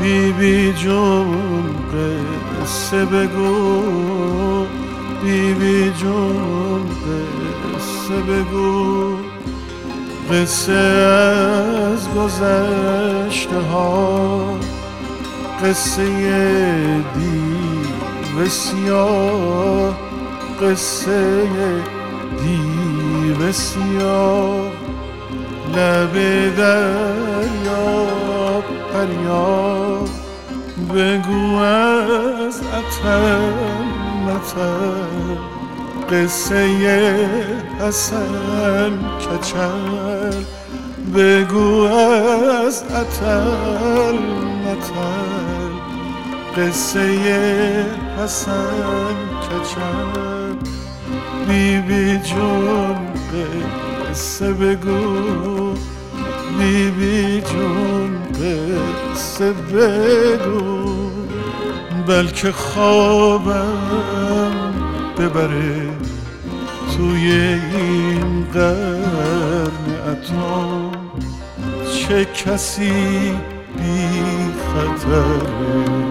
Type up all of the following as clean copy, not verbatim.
بی جون قصه بگو، بی جون قصه بگو، قصه از گذشته ها، قصه دیو سیاه، قصه دیو سیاه. لب دریا فریاد بگو از عطر مطر، قصه حسن کچل بگو از عطر مطر، قصه حسن کچل. بی جون قصه بگو، بی جون قصه بگو، بلکه خوابم ببره توی این قرن اتم، چه کسی بی خطره.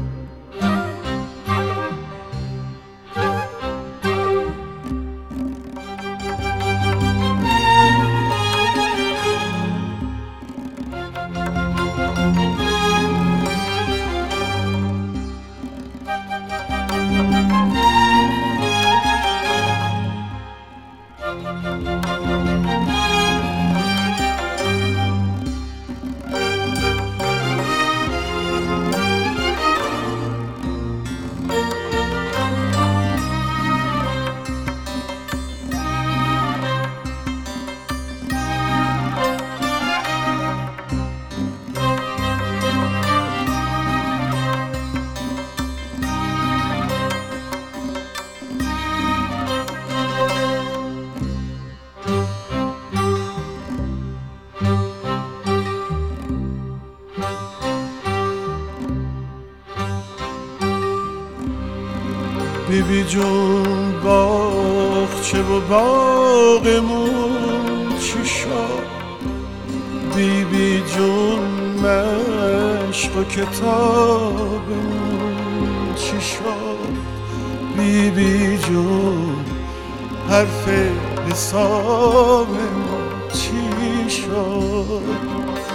بی جون باغچه و باغمون چی شد، بی جون مشق و کتابمون چی شد، بی جون حرف حسابمون چی شد.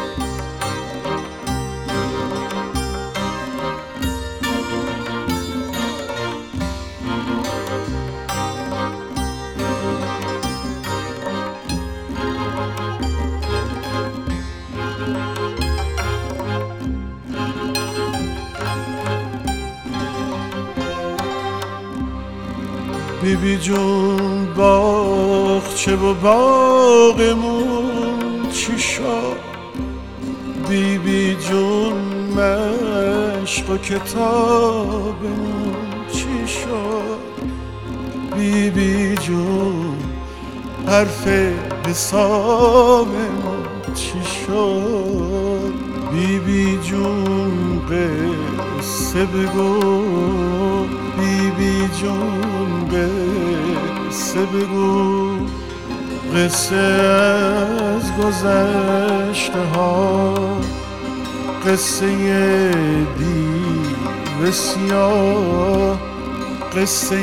بی جون باغچه و باغمون چی شد، بی جون مشق و کتابمون چی شد، بی جون حرف حسابمون چی شد. بی جون قصه بگو، بی جون قصه بگو، قصه از گذشته ها، قصه دیو سیاه، قصه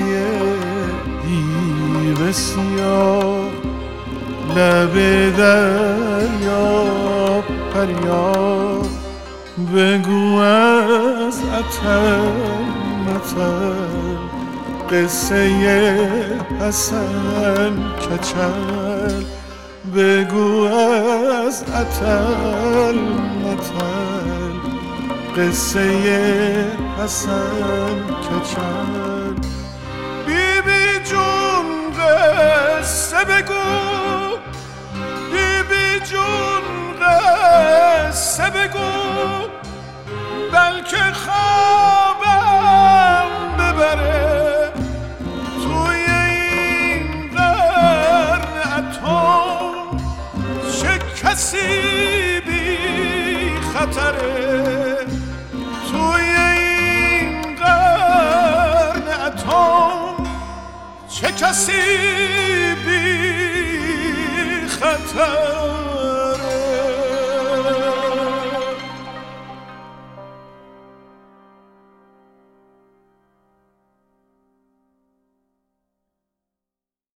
دیو سیاه. لب دریا فریاد بگو از عطر مطر، قصه حسن کچل بگو از عطر مطر، قصه حسن کچل. بی جون قصه بگو، بی جون قصه بگو، بلکه خوابم ببره توی این قرن اتم، چه کسی بی خطره توی این قرن اتم، چه کسی بی خطر.